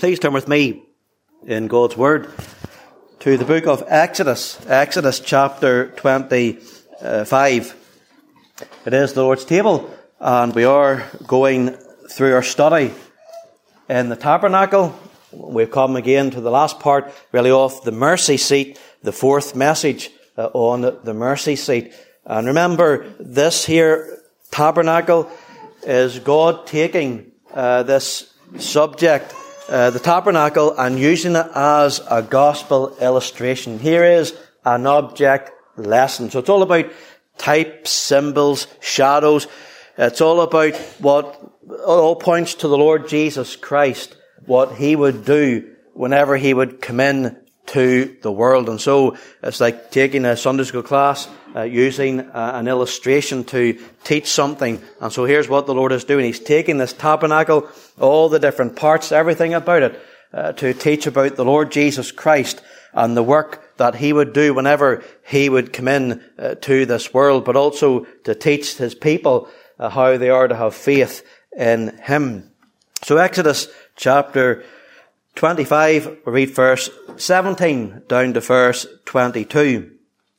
Please turn with me in God's Word to the book of Exodus, Exodus chapter 25. It is the Lord's table, and we are going through our study in the tabernacle. We've come again to the last part, really, of the mercy seat, the fourth message on the mercy seat. And remember, this here tabernacle is God taking this subject, the tabernacle, and using it as a gospel illustration. Here is an object lesson. So it's all about types, symbols, shadows. It's all about what all points to the Lord Jesus Christ, what He would do whenever He would come in to the world. And so it's like taking a Sunday school class, using an illustration to teach something. And so here's what the Lord is doing. He's taking this tabernacle, all the different parts, everything about it, to teach about the Lord Jesus Christ and the work that He would do whenever He would come in to this world, but also to teach His people how they are to have faith in Him. So Exodus chapter 25, we read verse 17 down to verse 22.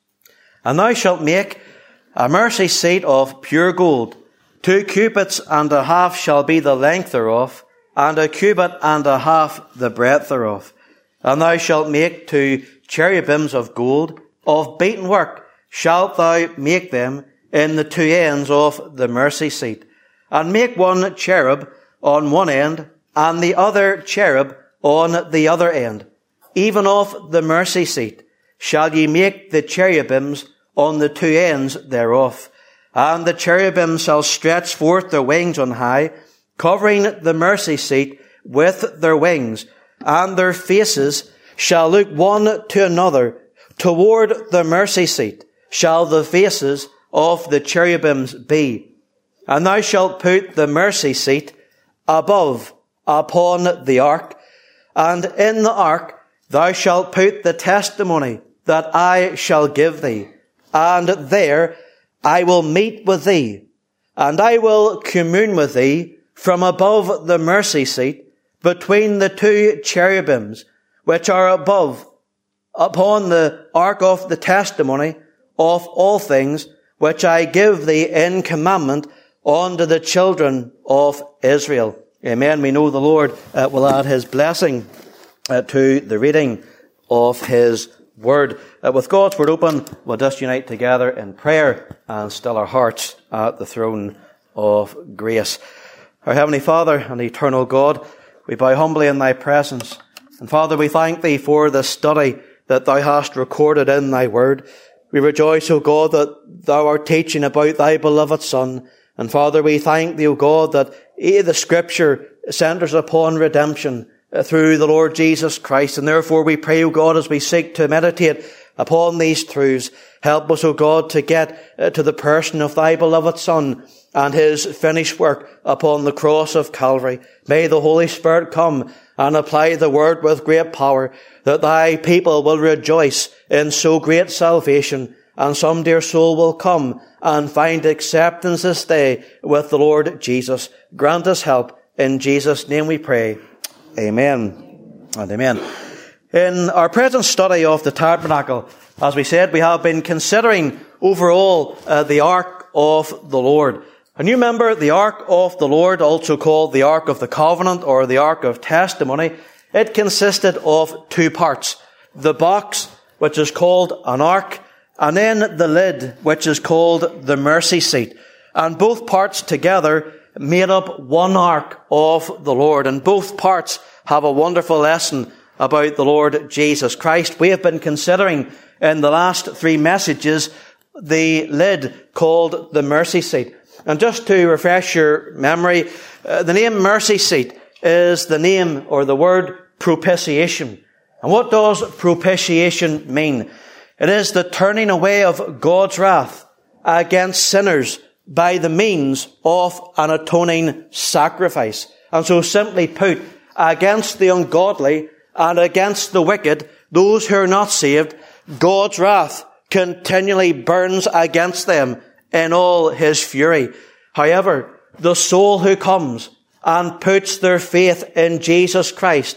And thou shalt make a mercy seat of pure gold. 2 cubits and a half shall be the length thereof, and 1 cubit and a half the breadth thereof. And thou shalt make 2 cherubims of gold, of beaten work shalt thou make them in the 2 ends of the mercy seat. And make 1 cherub on one end, and the other cherub on the other end. Even of the mercy seat shall ye make the cherubims on the 2 ends thereof. And the cherubim shall stretch forth their wings on high, covering the mercy seat with their wings, and their faces shall look one to another. Toward the mercy seat shall the faces of the cherubims be. And thou shalt put the mercy seat above upon the ark, and in the ark thou shalt put the testimony that I shall give thee. And there I will meet with thee, and I will commune with thee from above the mercy seat between the 2 cherubims which are above upon the ark of the testimony of all things which I give thee in commandment unto the children of Israel. Amen. We know the Lord will add His blessing to the reading of His Word. With God's Word open, we'll just unite together in prayer and still our hearts at the throne of grace. Our Heavenly Father and Eternal God, we bow humbly in Thy presence. And Father, we thank Thee for the study that Thou hast recorded in Thy Word. We rejoice, O God, that Thou art teaching about Thy beloved Son. And Father, we thank Thee, O God, that the Scripture centres upon redemption through the Lord Jesus Christ. And therefore we pray, O God, as we seek to meditate upon these truths, help us, O God, to get to the person of Thy beloved Son and His finished work upon the cross of Calvary. May the Holy Spirit come and apply the Word with great power, that Thy people will rejoice in so great salvation, and some dear soul will come and find acceptance this day with the Lord Jesus. Grant us help. In Jesus' name we pray. Amen and amen. In our present study of the tabernacle, as we said, we have been considering overall the Ark of the Lord. And you remember the Ark of the Lord, also called the Ark of the Covenant or the Ark of Testimony, it consisted of 2 parts. The box, which is called an ark, and then the lid, which is called the mercy seat. And both parts together made up one ark of the Lord. And both parts have a wonderful lesson about the Lord Jesus Christ. We have been considering in the last 3 messages the lid called the mercy seat. And just to refresh your memory, the name mercy seat is the name or the word propitiation. And what does propitiation mean? It is the turning away of God's wrath against sinners by the means of an atoning sacrifice. And so simply put, against the ungodly and against the wicked, those who are not saved, God's wrath continually burns against them in all His fury. However, the soul who comes and puts their faith in Jesus Christ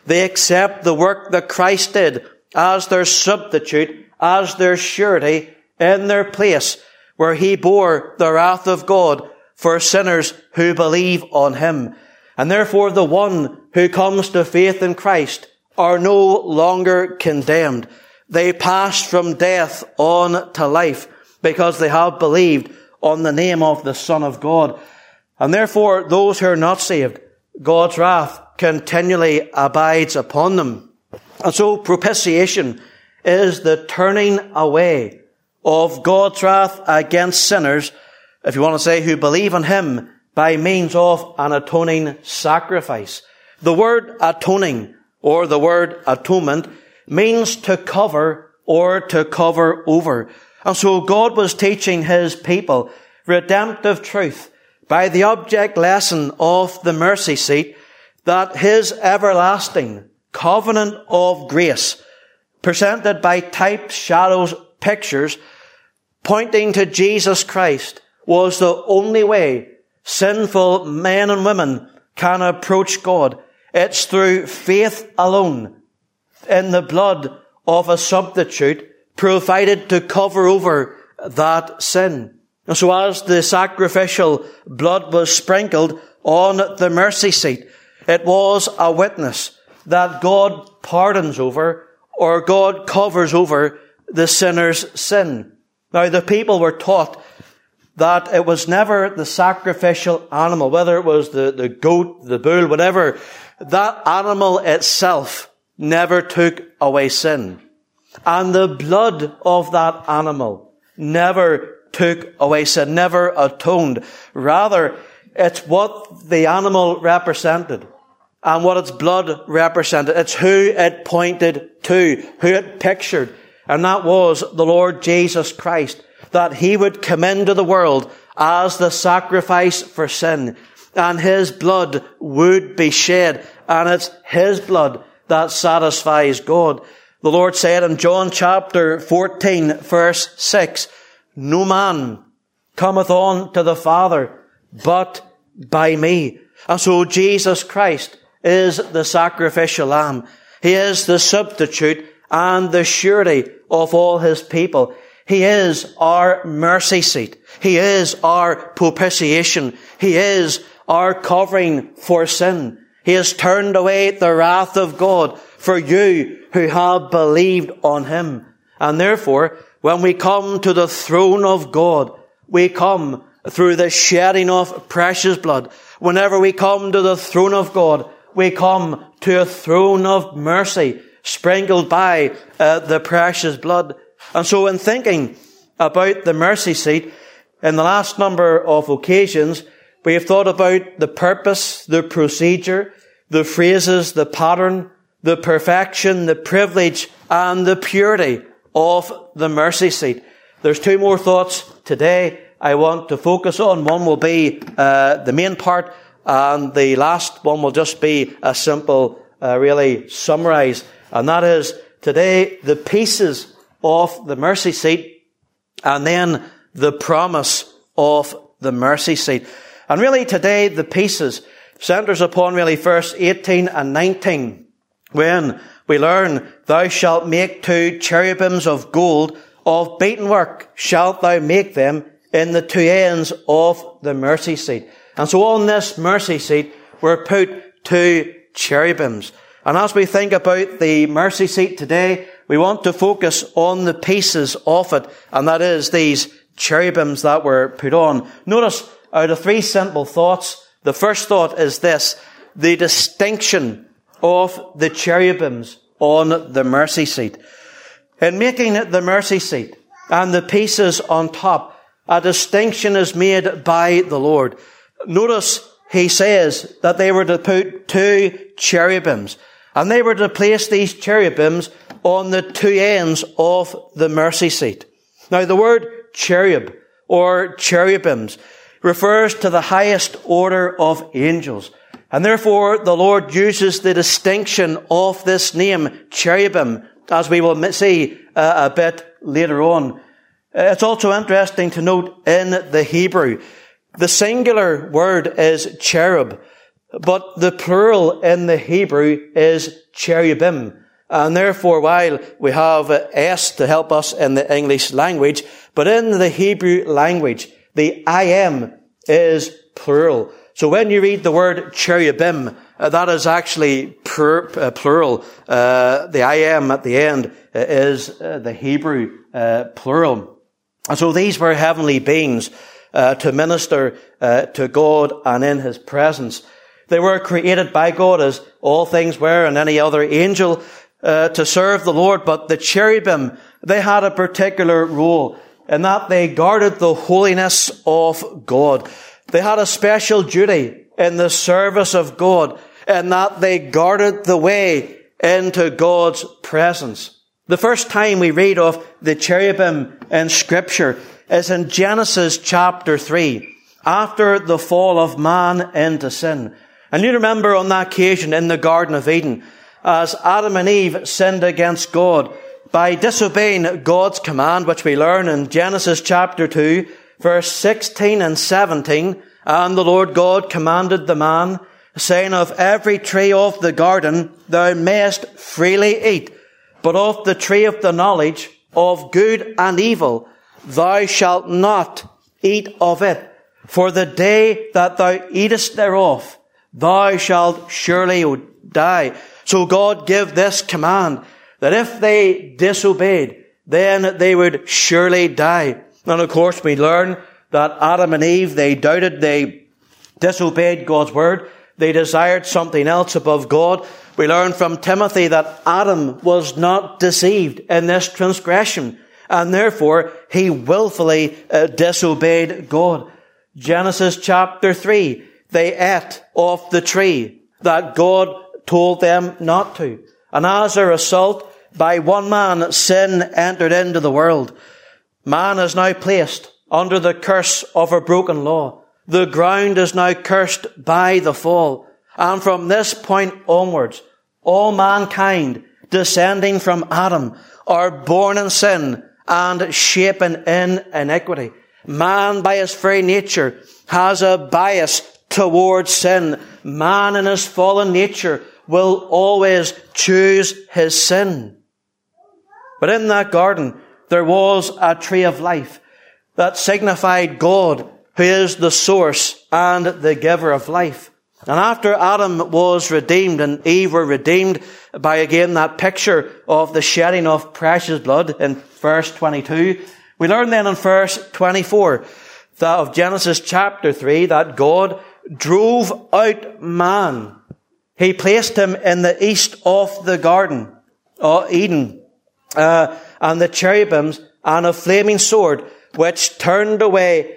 They accept the work that Christ did as their substitute, as their surety in their place, where he bore the wrath of God for sinners who believe on him. And therefore the one who comes to faith in Christ are no longer condemned. They pass from death on to life because they have believed on the name of the Son of God. And therefore those who are not saved, God's wrath continually abides upon them. And so propitiation is the turning away of God's wrath against sinners, if you want to say, who believe in him by means of an atoning sacrifice. The word atoning, or the word atonement, means to cover or to cover over. And so God was teaching his people redemptive truth by the object lesson of the mercy seat, that his everlasting covenant of grace, presented by types, shadows, pictures, pointing to Jesus Christ, was the only way sinful men and women can approach God. It's through faith alone in the blood of a substitute provided to cover over that sin. And so as the sacrificial blood was sprinkled on the mercy seat, it was a witness that God pardons over, or God covers over, the sinner's sin. Now, the people were taught that it was never the sacrificial animal, whether it was the goat, the bull, whatever, that animal itself never took away sin. And the blood of that animal never took away sin, never atoned. Rather, it's what the animal represented and what its blood represented. It's who it pointed to, who it pictured. And that was the Lord Jesus Christ, that he would come into the world as the sacrifice for sin, and his blood would be shed, and it's his blood that satisfies God. The Lord said in John chapter 14, verse 6, "No man cometh on to the Father but by me." And so Jesus Christ is the sacrificial lamb. He is the substitute and the surety of all his people. He is our mercy seat. He is our propitiation. He is our covering for sin. He has turned away the wrath of God for you who have believed on him. And therefore, when we come to the throne of God, we come through the shedding of precious blood. Whenever we come to the throne of God, we come to a throne of mercy, sprinkled by the precious blood. And so in thinking about the mercy seat, in the last number of occasions, we have thought about the purpose, the procedure, the phrases, the pattern, the perfection, the privilege, and the purity of the mercy seat. There's two more thoughts today I want to focus on. One will be the main part, and the last one will just be a simple, really summarize. And that is today the pieces of the mercy seat, and then the promise of the mercy seat. And really today the pieces centers upon really verse 18 and 19, when we learn, "Thou shalt make 2 cherubims of gold, of beaten work shalt thou make them in the 2 ends of the mercy seat." And so on this mercy seat were put 2 cherubims. And as we think about the mercy seat today, we want to focus on the pieces of it, and that is these cherubims that were put on. Notice, out of 3 simple thoughts, the first thought is this: the distinction of the cherubims on the mercy seat. In making the mercy seat and the pieces on top, a distinction is made by the Lord. Notice he says that they were to put 2 cherubims, and they were to place these cherubims on the 2 ends of the mercy seat. Now the word cherub or cherubims refers to the highest order of angels. And therefore the Lord uses the distinction of this name, cherubim, as we will see a bit later on. It's also interesting to note in the Hebrew, the singular word is cherub, but the plural in the Hebrew is cherubim. And therefore, while we have S to help us in the English language, but in the Hebrew language, the I am is plural. So when you read the word cherubim, that is actually plural. The I am at the end is the Hebrew plural. And so these were heavenly beings to minister to God and in His presence. They were created by God, as all things were, and any other angel to serve the Lord. But the cherubim, they had a particular role in that they guarded the holiness of God. They had a special duty in the service of God, in that they guarded the way into God's presence. The first time we read of the cherubim in Scripture is in Genesis chapter 3, after the fall of man into sin. And you remember on that occasion in the Garden of Eden, as Adam and Eve sinned against God by disobeying God's command, which we learn in Genesis chapter 2, verse 16 and 17, and the Lord God commanded the man, saying, of every tree of the garden thou mayest freely eat, but of the tree of the knowledge of good and evil thou shalt not eat of it, for the day that thou eatest thereof thou shalt surely die. So God gave this command, that if they disobeyed, then they would surely die. And of course we learn that Adam and Eve, they doubted, they disobeyed God's word. They desired something else above God. We learn from Timothy that Adam was not deceived in this transgression, and therefore he willfully disobeyed God. Genesis chapter 3, they ate of the tree that God told them not to. And as a result, by one man, sin entered into the world. Man is now placed under the curse of a broken law. The ground is now cursed by the fall. And from this point onwards, all mankind, descending from Adam, are born in sin and shapen in iniquity. Man, by his very nature, has a bias towards sin. Man in his fallen nature will always choose his sin. But in that garden, there was a tree of life that signified God, who is the source and the giver of life. And after Adam was redeemed and Eve were redeemed by, again, that picture of the shedding of precious blood in verse 22, we learn then in verse 24 that of Genesis chapter 3 that God drove out man. He placed him in the east of the garden, Eden, and the cherubims and a flaming sword, which turned away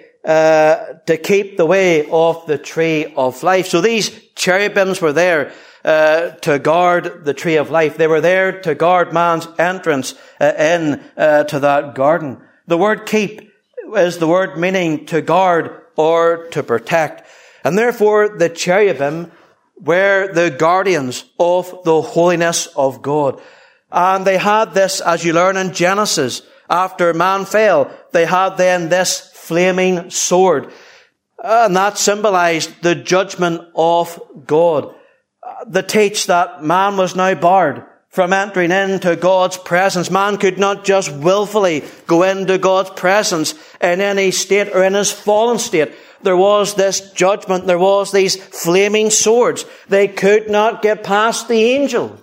to keep the way of the tree of life. So these cherubims were there to guard the tree of life. They were there to guard man's entrance to that garden. The word keep is the word meaning to guard or to protect. And therefore the cherubim were the guardians of the holiness of God. And they had this, as you learn in Genesis, after man fell, they had then this flaming sword. And that symbolized the judgment of God. That teach that man was now barred from entering into God's presence. Man could not just willfully go into God's presence in any state or in his fallen state. There was this judgment. There was these flaming swords. They could not get past the angel.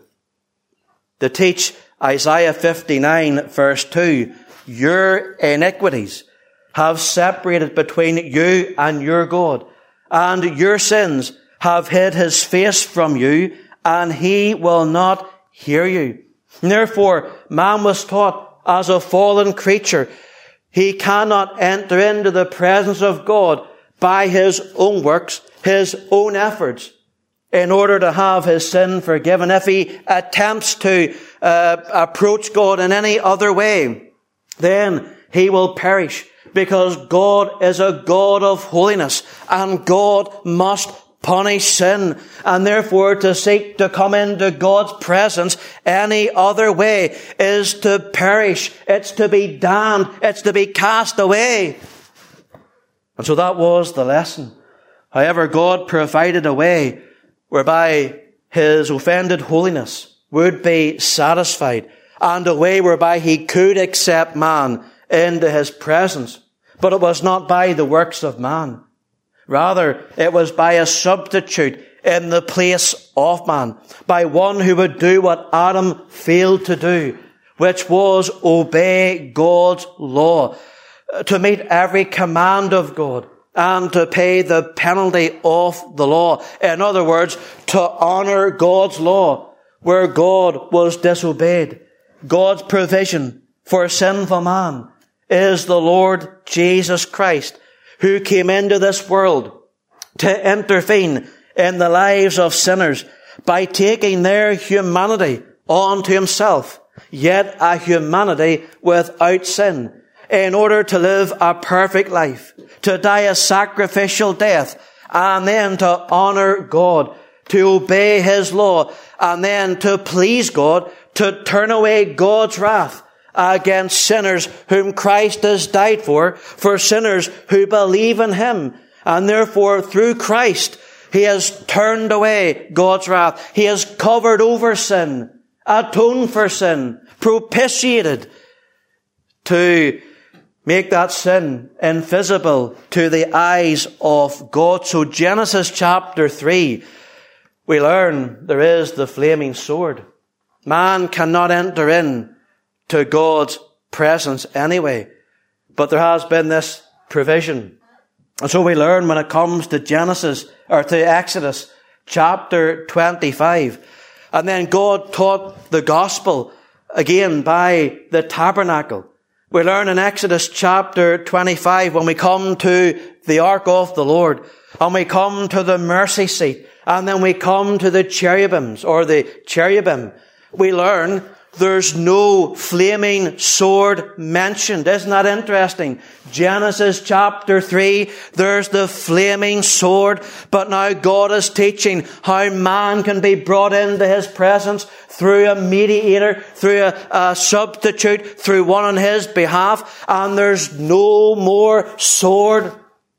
To teach Isaiah 59 verse 2, your iniquities have separated between you and your God, and your sins have hid his face from you, and he will not hear you. And therefore, man was taught as a fallen creature, he cannot enter into the presence of God by his own works, his own efforts, in order to have his sin forgiven. If he attempts to approach God in any other way, then he will perish, because God is a God of holiness, and God must punish sin. And therefore, to seek to come into God's presence any other way is to perish. It's to be damned. It's to be cast away. And so that was the lesson. However, God provided a way whereby his offended holiness would be satisfied, and a way whereby he could accept man into his presence. But it was not by the works of man. Rather, it was by a substitute in the place of man, by one who would do what Adam failed to do, which was obey God's law, to meet every command of God, and to pay the penalty of the law. In other words, to honor God's law where God was disobeyed. God's provision for sinful man is the Lord Jesus Christ, who came into this world to intervene in the lives of sinners by taking their humanity onto himself, yet a humanity without sin, in order to live a perfect life, to die a sacrificial death, and then to honor God, to obey his law, and then to please God, to turn away God's wrath against sinners whom Christ has died for sinners who believe in him. And therefore, through Christ, he has turned away God's wrath. He has covered over sin, atoned for sin, propitiated to make that sin invisible to the eyes of God. So Genesis chapter 3, we learn there is the flaming sword. Man cannot enter in to God's presence anyway. But there has been this provision. And so we learn when it comes to Exodus chapter 25. And then God taught the gospel again by the tabernacle. We learn in Exodus chapter 25 when we come to the ark of the Lord, and we come to the mercy seat, and then we come to the cherubims or the cherubim. We learn there's no flaming sword mentioned. Isn't that interesting? Genesis chapter 3, there's the flaming sword. But now God is teaching how man can be brought into his presence through a mediator, through a substitute, through one on his behalf. And there's no more sword.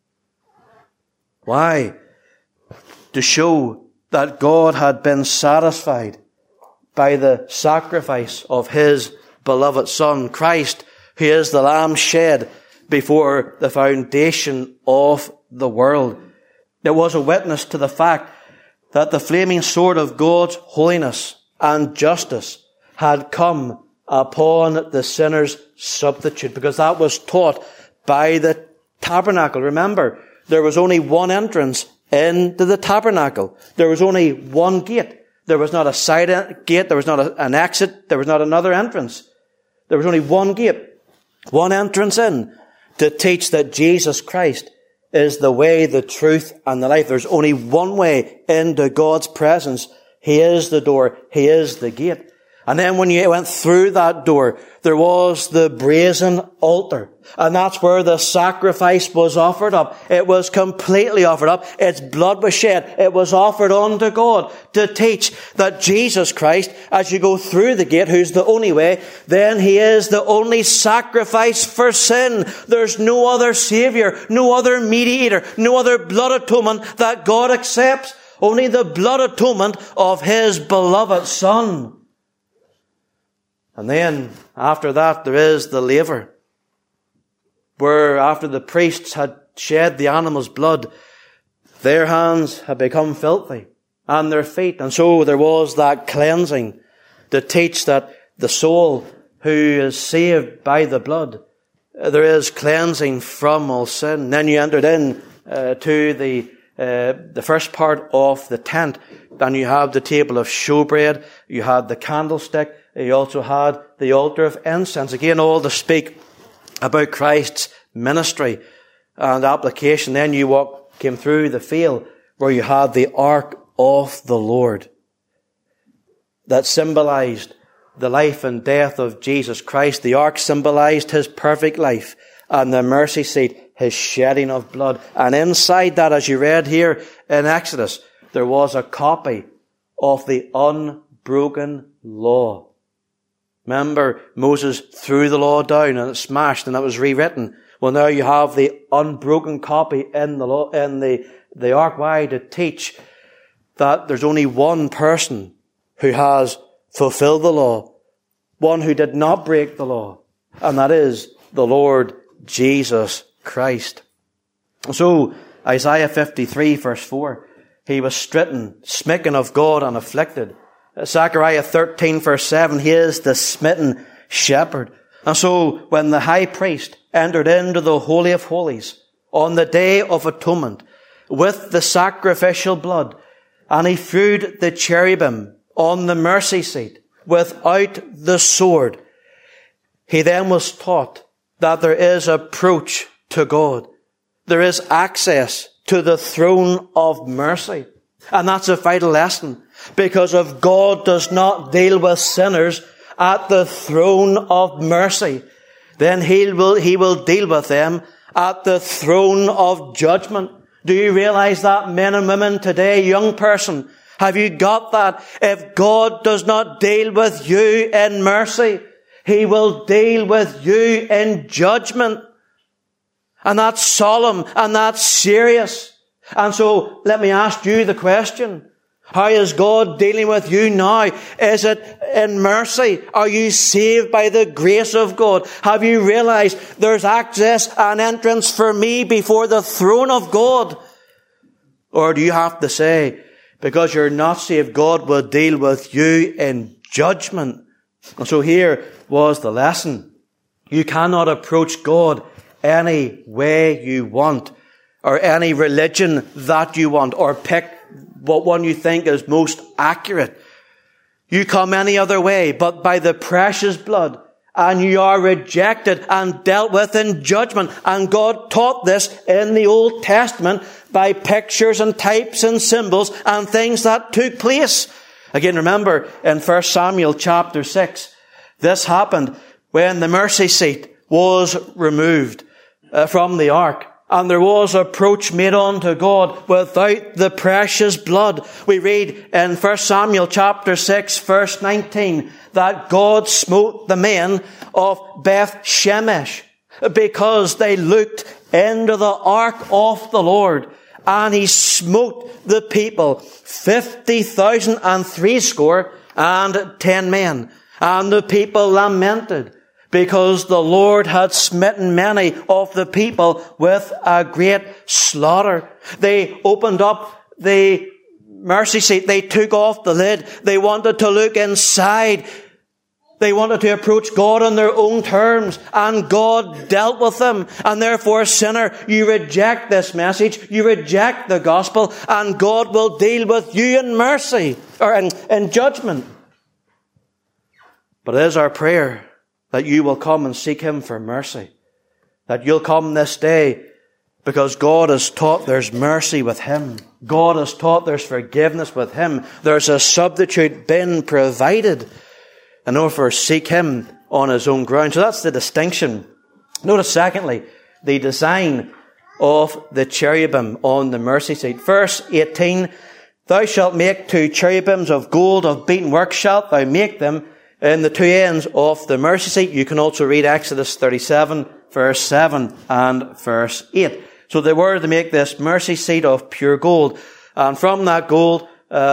Why? To show that God had been satisfied by the sacrifice of his beloved Son, Christ, who is the Lamb shed before the foundation of the world. It was a witness to the fact that the flaming sword of God's holiness and justice had come upon the sinner's substitute, because that was taught by the tabernacle. Remember, there was only one entrance into the tabernacle. There was only one gate. There was not a side gate. There was not an exit. There was not another entrance. There was only one gate, one entrance in, to teach that Jesus Christ is the way, the truth, and the life. There's only one way into God's presence. He is the door. He is the gate. And then when you went through that door, there was the brazen altar. And that's where the sacrifice was offered up. It was completely offered up. Its blood was shed. It was offered unto God to teach that Jesus Christ, as you go through the gate, who's the only way, then he is the only sacrifice for sin. There's no other Savior, no other mediator, no other blood atonement that God accepts. Only the blood atonement of his beloved Son. And then, after that, there is the laver, where after the priests had shed the animal's blood, their hands had become filthy, and their feet. And so there was that cleansing to teach that the soul who is saved by the blood, there is cleansing from all sin. And then you entered in to the first part of the tent. Then you have the table of showbread, you had the candlestick, you also had the altar of incense. Again, all to speak about Christ's ministry and application. Then you came through the field where you had the ark of the Lord that symbolized the life and death of Jesus Christ. The ark symbolized his perfect life, and the mercy seat, his shedding of blood. And inside that, as you read here in Exodus, there was a copy of the unbroken law. Remember, Moses threw the law down and it smashed and it was rewritten. Well, now you have the unbroken copy in the law, in the ark. Why? To teach that there's only one person who has fulfilled the law, one who did not break the law, and that is the Lord Jesus Christ. So, Isaiah 53 verse 4, he was smitten of God and afflicted. Zechariah 13 verse 7, he is the smitten shepherd. And so, when the high priest entered into the Holy of Holies on the Day of Atonement with the sacrificial blood, and he threw the cherubim on the mercy seat without the sword, he then was taught that there is approach to God. There is access to the throne of mercy. And that's a vital lesson, because if God does not deal with sinners at the throne of mercy, then he will deal with them at the throne of judgment. Do you realize that, men and women today, young person? Have you got that? If God does not deal with you in mercy, he will deal with you in judgment. And that's solemn and that's serious. And so let me ask you the question. How is God dealing with you now? Is it in mercy? Are you saved by the grace of God? Have you realized there's access and entrance for me before the throne of God? Or do you have to say, because you're not saved, God will deal with you in judgment? And so here was the lesson. You cannot approach God any way you want, or any religion that you want, or pick what one you think is most accurate. You come any other way but by the precious blood, and you are rejected and dealt with in judgment. And God taught this in the Old Testament by pictures and types and symbols and things that took place. Again, remember in 1 Samuel chapter 6, this happened when the mercy seat was removed from the ark, and there was approach made unto God without the precious blood. We read in 1 Samuel chapter 6 verse 19 that God smote the men of Beth Shemesh because they looked into the ark of the Lord, and he smote the people 50,000 and 60 men. And the people lamented, because the Lord had smitten many of the people with a great slaughter. They opened up the mercy seat. They took off the lid. They wanted to look inside. They wanted to approach God on their own terms, and God dealt with them. And therefore, sinner, you reject this message. You reject the gospel, and God will deal with you in mercy, or in judgment. But it is our prayer that you will come and seek him for mercy. That you'll come this day, because God has taught there's mercy with him. God has taught there's forgiveness with him. There's a substitute been provided. And therefore seek him on his own ground. So that's the distinction. Notice secondly, the design of the cherubim on the mercy seat. Verse 18, thou shalt make 2 cherubims of gold of beaten work, shalt thou make them in the 2 ends of the mercy seat. You can also read Exodus 37, verse 7 and verse 8. So they were to make this mercy seat of pure gold. And from that gold,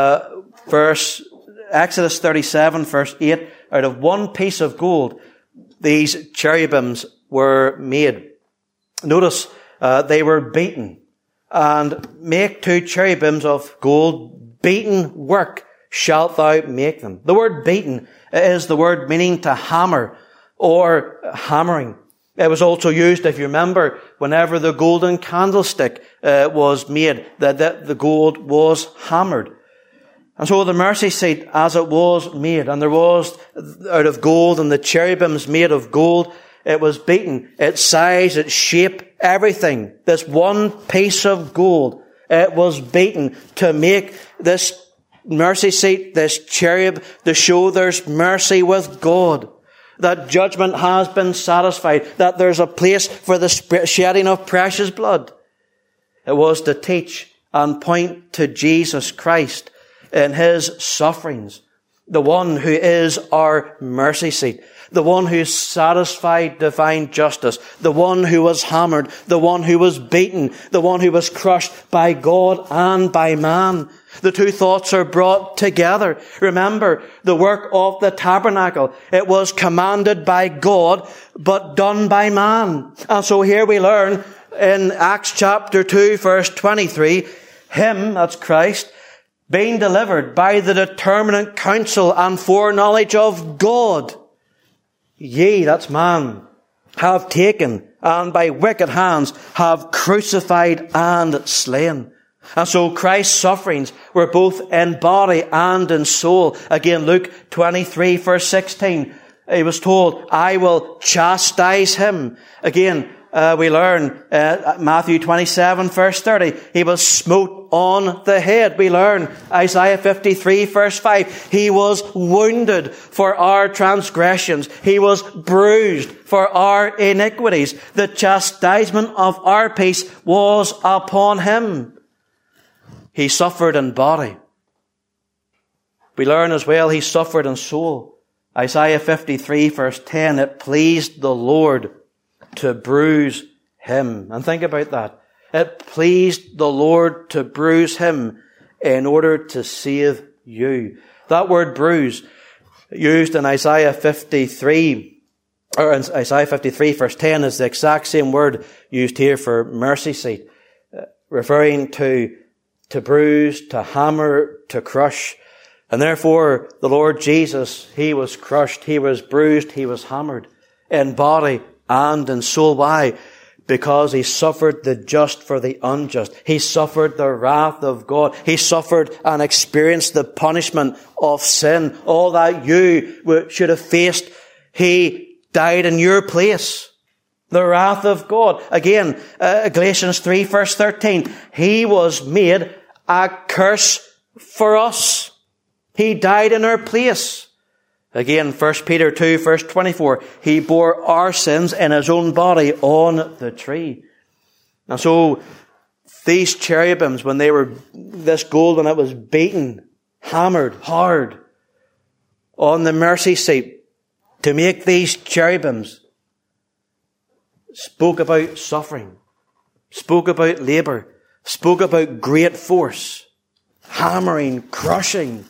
Exodus 37, verse 8, out of one piece of gold, these cherubims were made. Notice, they were beaten. And make 2 cherubims of gold, beaten work shalt thou make them. The word beaten is the word meaning to hammer or hammering. It was also used, if you remember, whenever the golden candlestick was made, that the gold was hammered. And so the mercy seat, as it was made, and there was out of gold, and the cherubims made of gold, it was beaten. Its size, its shape, everything. This one piece of gold, it was beaten to make this mercy seat, this cherub, to show there's mercy with God. That judgment has been satisfied. That there's a place for the shedding of precious blood. It was to teach and point to Jesus Christ in his sufferings. The one who is our mercy seat. The one who satisfied divine justice. The one who was hammered. The one who was beaten. The one who was crushed by God and by man. The two thoughts are brought together. Remember, the work of the tabernacle, it was commanded by God, but done by man. And so here we learn in Acts chapter 2, verse 23, him, that's Christ, being delivered by the determinate counsel and foreknowledge of God, ye, that's man, have taken, and by wicked hands have crucified and slain. And so Christ's sufferings were both in body and in soul. Again, Luke 23, verse 16, he was told, I will chastise him. Again, we learn Matthew 27, verse 30, he was smote on the head. We learn Isaiah 53, verse 5, he was wounded for our transgressions. He was bruised for our iniquities. The chastisement of our peace was upon him. He suffered in body. We learn as well he suffered in soul. Isaiah 53, verse 10, it pleased the Lord to bruise him. And think about that. It pleased the Lord to bruise him in order to save you. That word bruise, used in Isaiah 53, or in Isaiah 53 verse 10, is the exact same word used here for mercy seat, referring to bruise, to hammer, to crush. And therefore, the Lord Jesus, he was crushed, he was bruised, he was hammered in body and in soul. Why? Because he suffered the just for the unjust. He suffered the wrath of God. He suffered and experienced the punishment of sin. All that you should have faced, he died in your place. The wrath of God. Again, Galatians 3 verse 13. He was made a curse for us. He died in our place. Again, 1 Peter 2 verse 24. He bore our sins in his own body on the tree. And so, these cherubims, when they were this gold, when it was beaten, hammered hard on the mercy seat to make these cherubims, spoke about suffering, spoke about labour, spoke about great force, hammering, crushing,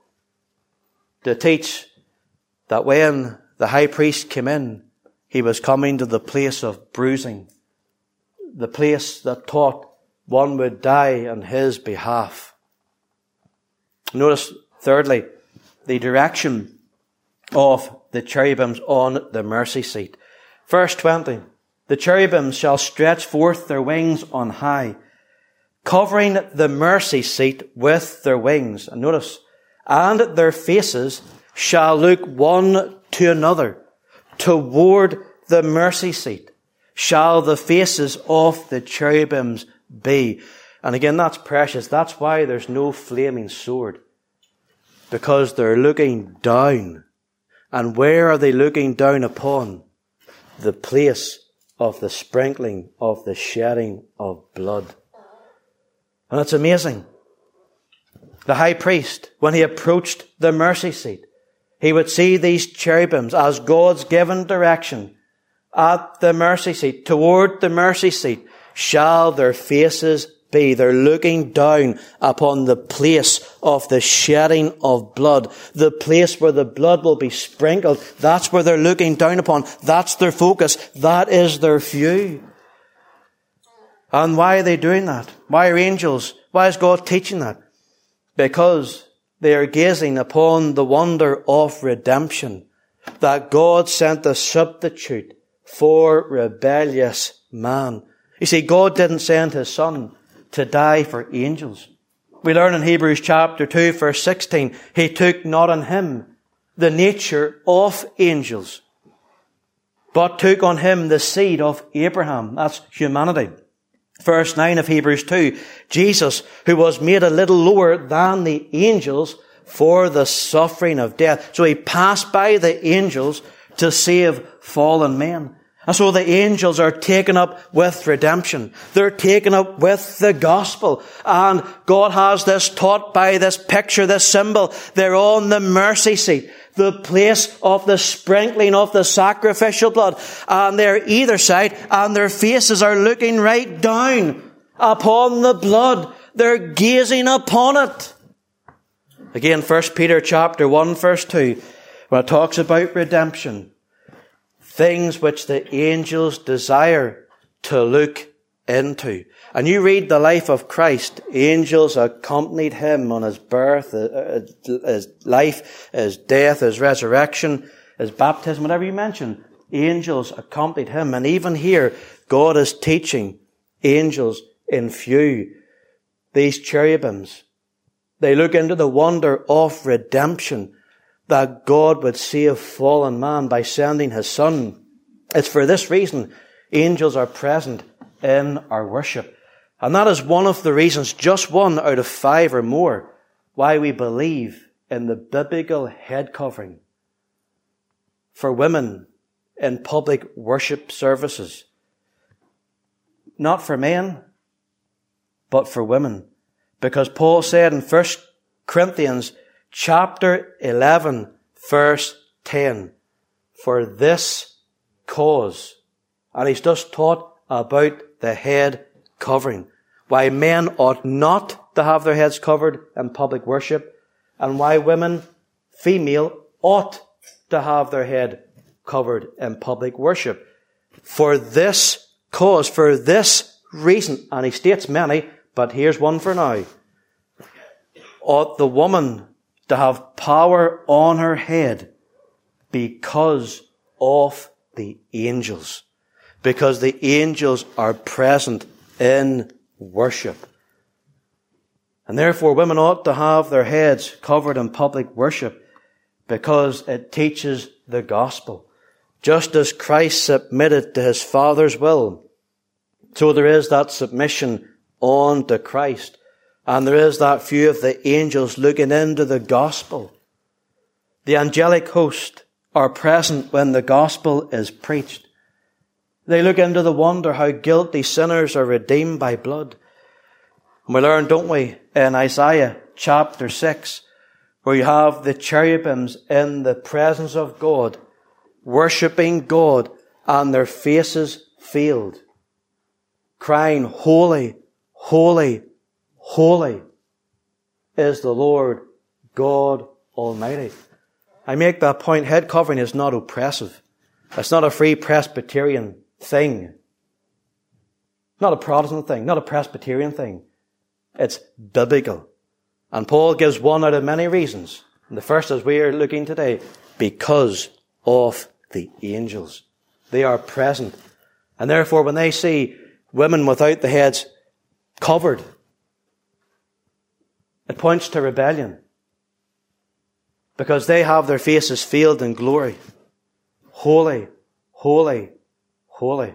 to teach that when the high priest came in, he was coming to the place of bruising, the place that taught one would die on his behalf. Notice, thirdly, the direction of the cherubims on the mercy seat. Verse 20, the cherubims shall stretch forth their wings on high, covering the mercy seat with their wings. And notice, and their faces shall look one to another. Toward the mercy seat shall the faces of the cherubims be. And again, that's precious. That's why there's no flaming sword. Because they're looking down. And where are they looking down upon? The place of the sprinkling of the shedding of blood. And it's amazing. The high priest, when he approached the mercy seat, he would see these cherubims as God's given direction at the mercy seat. Toward the mercy seat shall their faces be. They're looking down upon the place of the shedding of blood. The place where the blood will be sprinkled. That's where they're looking down upon. That's their focus. That is their view. And why are they doing that? Why are angels? Why is God teaching that? Because they are gazing upon the wonder of redemption, that God sent a substitute for rebellious man. You see, God didn't send his Son to die for angels. We learn in Hebrews chapter 2 verse 16, he took not on him the nature of angels, but took on him the seed of Abraham. That's humanity. Verse 9 of Hebrews 2, Jesus, who was made a little lower than the angels for the suffering of death. So he passed by the angels to save fallen men. And so the angels are taken up with redemption. They're taken up with the gospel. And God has this taught by this picture, this symbol. They're on the mercy seat, the place of the sprinkling of the sacrificial blood. And they're either side, and their faces are looking right down upon the blood They're gazing upon it. Again, 1 Peter chapter 1 verse 2, when it talks about redemption, things which the angels desire to look into. And you read the life of Christ, angels accompanied him on his birth, his life, his death, his resurrection, his baptism, whatever you mention. Angels accompanied him. And even here, God is teaching angels in view, these cherubims. They look into the wonder of redemption, that God would save fallen man by sending his Son. It's for this reason angels are present in our worship. And that is one of the reasons, just one out of 5 or more, why we believe in the biblical head covering for women in public worship services. Not for men, but for women. Because Paul said in 1 Corinthians chapter 11, verse 10, for this cause, and he's just taught about the head covering, why men ought not to have their heads covered in public worship, and why women, female, ought to have their head covered in public worship. For this cause, for this reason, and he states many, but here's one for now, ought the woman to have power on her head because of the angels. Because the angels are present in worship. And therefore women ought to have their heads covered in public worship because it teaches the gospel. Just as Christ submitted to his Father's will, so there is that submission on to Christ. And there is that view of the angels looking into the gospel. The angelic host are present when the gospel is preached. They look into the wonder how guilty sinners are redeemed by blood. And we learn, don't we, in Isaiah chapter 6, where you have the cherubims in the presence of God, worshipping God, and their faces veiled, crying, holy, holy, holy is the Lord God Almighty. I make that point, head covering is not oppressive. It's not a free Presbyterian thing. Not a Protestant thing, not a Presbyterian thing. It's biblical. And Paul gives one out of many reasons. And the first, as we are looking today, because of the angels. They are present. And therefore, when they see women without the heads covered, it points to rebellion. Because they have their faces veiled in glory. Holy, holy, holy.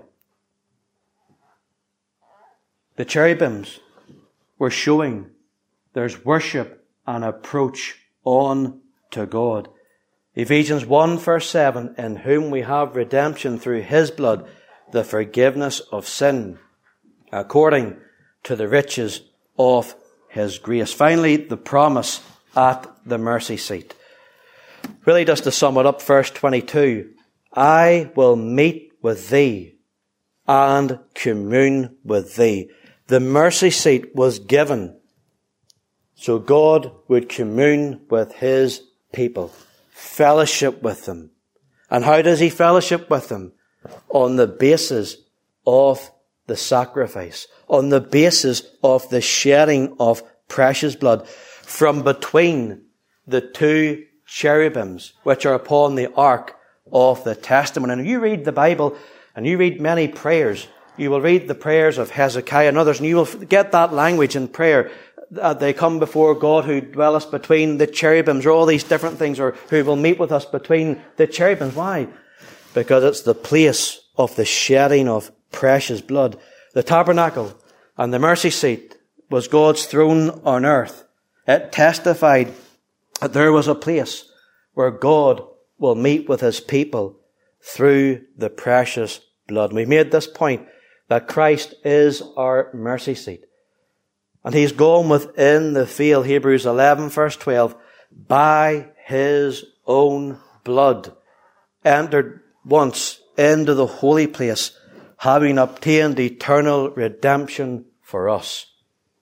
The cherubims were showing there's worship and approach on to God. Ephesians 1 verse 7, in whom we have redemption through his blood, the forgiveness of sin, according to the riches of his grace. Finally, the promise at the mercy seat. Really, just to sum it up, verse 22, I will meet with thee and commune with thee. The mercy seat was given so God would commune with his people, fellowship with them. And how does he fellowship with them? On the basis of the sacrifice, on the basis of the shedding of precious blood from between the two cherubims which are upon the ark of the testament. And if you read the Bible and you read many prayers, you will read the prayers of Hezekiah and others, and you will get that language in prayer. They come before God who dwelleth between the cherubims, or all these different things, or who will meet with us between the cherubims. Why? Because it's the place of the shedding of precious blood. The tabernacle and the mercy seat was God's throne on earth. It testified that there was a place where God will meet with his people through the precious blood. And we've made this point that Christ is our mercy seat. And he's gone within the veil, Hebrews 11 verse 12, by his own blood, entered once into the holy place, having obtained eternal redemption for us.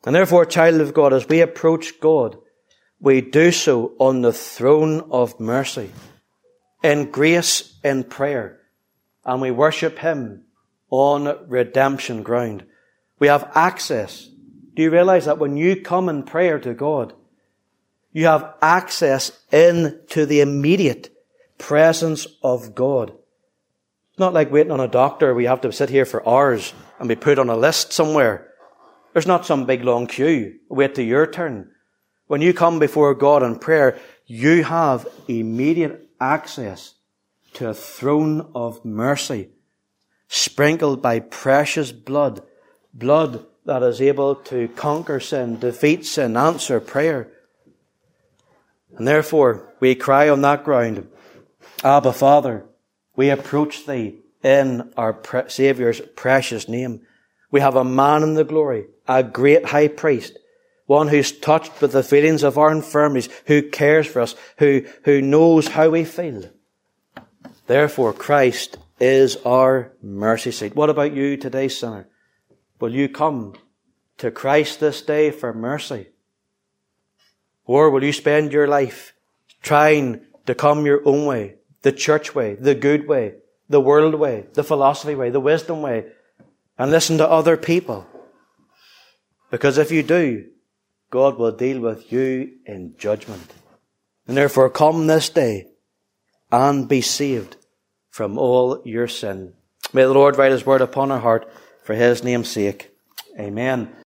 And therefore, child of God, as we approach God, we do so on the throne of mercy, in grace, in prayer, and we worship Him on redemption ground. We have access. Do you realize that when you come in prayer to God, you have access into the immediate presence of God? It's not like waiting on a doctor. We have to sit here for hours and be put on a list somewhere. There's not some big long queue. Wait till your turn. When you come before God in prayer, you have immediate access to a throne of mercy, sprinkled by precious blood, blood that is able to conquer sin, defeat sin, answer prayer. And therefore, we cry on that ground, Abba, Father, we approach Thee in our Saviour's precious name. We have a man in the glory, a great high priest, one who's touched with the feelings of our infirmities, who cares for us, who knows how we feel. Therefore, Christ is our mercy seat. What about you today, sinner? Will you come to Christ this day for mercy? Or will you spend your life trying to come your own way, the church way, the good way, the world way, the philosophy way, the wisdom way, and listen to other people? Because if you do, God will deal with you in judgment. And therefore, come this day and be saved from all your sin. May the Lord write His word upon our heart for His name's sake. Amen.